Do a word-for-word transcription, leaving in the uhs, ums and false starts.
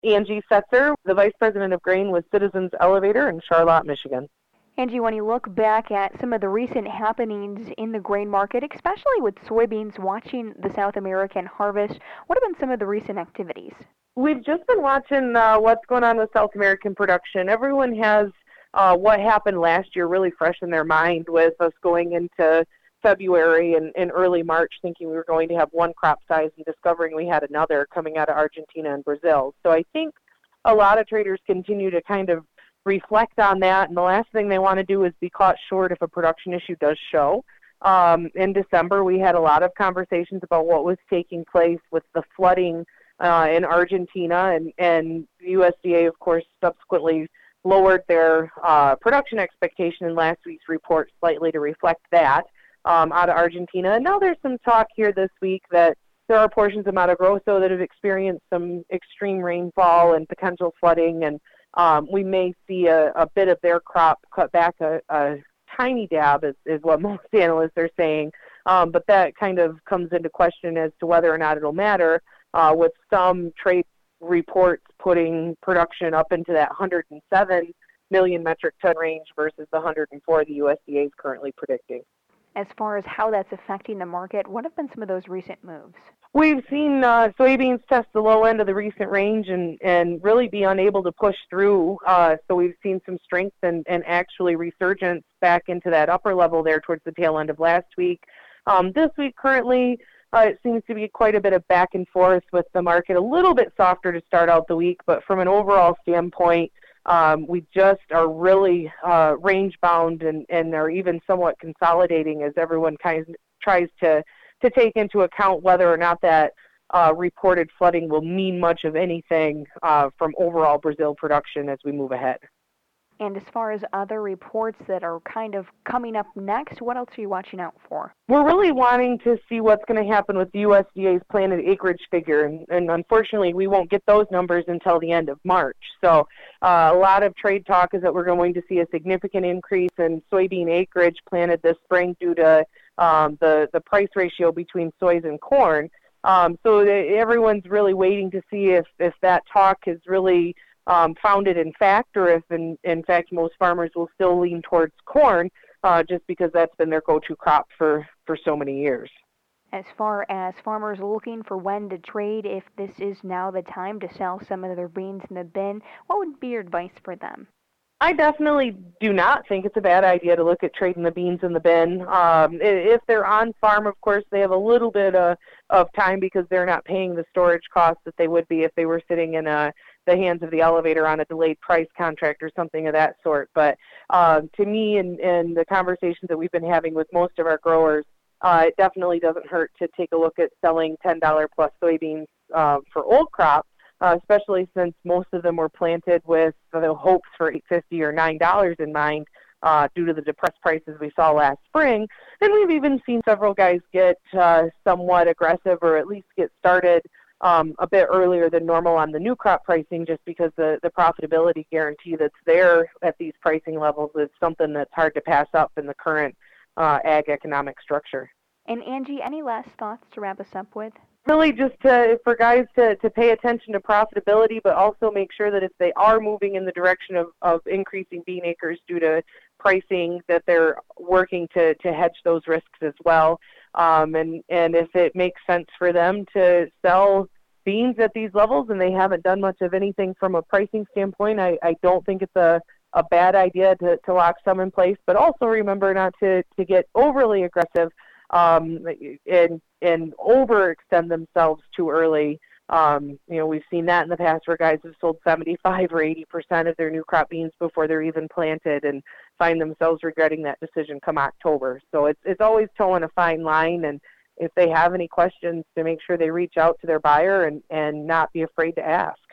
Angie Setzer, the Vice President of Grain with Citizens Elevator in Charlotte, Michigan. Angie, when you look back at some of the recent happenings in the grain market, especially with soybeans watching the South American harvest, what have been some of the recent activities? We've just been watching uh, what's going on with South American production. Everyone has uh, what happened last year really fresh in their mind, with us going into February and, and early March thinking we were going to have one crop size and discovering we had another coming out of Argentina and Brazil. So I think a lot of traders continue to kind of reflect on that, and the last thing they want to do is be caught short if a production issue does show. Um, in December, we had a lot of conversations about what was taking place with the flooding uh, in Argentina, and, and U S D A, of course, subsequently lowered their uh, production expectation in last week's report slightly to reflect that um, out of Argentina. And now there's some talk here this week that there are portions of Mato Grosso that have experienced some extreme rainfall and potential flooding, and Um, we may see a, a bit of their crop cut back a, a tiny dab, is, is what most analysts are saying. Um, but that kind of comes into question as to whether or not it'll matter, uh, with some trade reports putting production up into that one hundred seven million metric ton range versus the one hundred four the U S D A is currently predicting. As far as how that's affecting the market, what have been some of those recent moves? We've seen uh, soybeans test the low end of the recent range and, and really be unable to push through. Uh, so we've seen some strength and, and actually resurgence back into that upper level there towards the tail end of last week. Um, this week currently, uh, it seems to be quite a bit of back and forth with the market, a little bit softer to start out the week, but from an overall standpoint, um, we just are really uh, range bound and, and are even somewhat consolidating as everyone kind of tries to to take into account whether or not that uh, reported flooding will mean much of anything uh, from overall Brazil production as we move ahead. And as far as other reports that are kind of coming up next, what else are you watching out for? We're really wanting to see what's going to happen with the U S D A's planted acreage figure, and, and unfortunately we won't get those numbers until the end of March. So uh, a lot of trade talk is that we're going to see a significant increase in soybean acreage planted this spring due to um, the, the price ratio between soys and corn. Um, so everyone's really waiting to see if, if that talk is really um, founded in fact, or if in, in fact most farmers will still lean towards corn, uh, just because that's been their go-to crop for, for so many years. As far as farmers looking for when to trade, if this is now the time to sell some of their beans in the bin, what would be your advice for them? I definitely do not think it's a bad idea to look at trading the beans in the bin. Um, if they're on farm, of course, they have a little bit of, of time because they're not paying the storage costs that they would be if they were sitting in a, the hands of the elevator on a delayed price contract or something of that sort. But uh, to me, and, and the conversations that we've been having with most of our growers, uh, it definitely doesn't hurt to take a look at selling ten dollars plus soybeans uh, for old crop. Uh, especially since most of them were planted with the hopes for eight fifty or nine dollars in mind uh, due to the depressed prices we saw last spring. And we've even seen several guys get uh, somewhat aggressive, or at least get started um, a bit earlier than normal on the new crop pricing, just because the, the profitability guarantee that's there at these pricing levels is something that's hard to pass up in the current uh, ag economic structure. And Angie, any last thoughts to wrap us up with? Really just to, for guys to, to pay attention to profitability, but also make sure that if they are moving in the direction of, of increasing bean acres due to pricing, that they're working to, to hedge those risks as well. Um, and, and if it makes sense for them to sell beans at these levels and they haven't done much of anything from a pricing standpoint, I, I don't think it's a, a bad idea to, to lock some in place. But also remember not to, to get overly aggressive um, and and overextend themselves too early. Um, you know, we've seen that in the past where guys have sold seventy-five or eighty percent of their new crop beans before they're even planted and find themselves regretting that decision come October. So it's it's always towing a fine line, and if they have any questions, to make sure they reach out to their buyer and, and not be afraid to ask.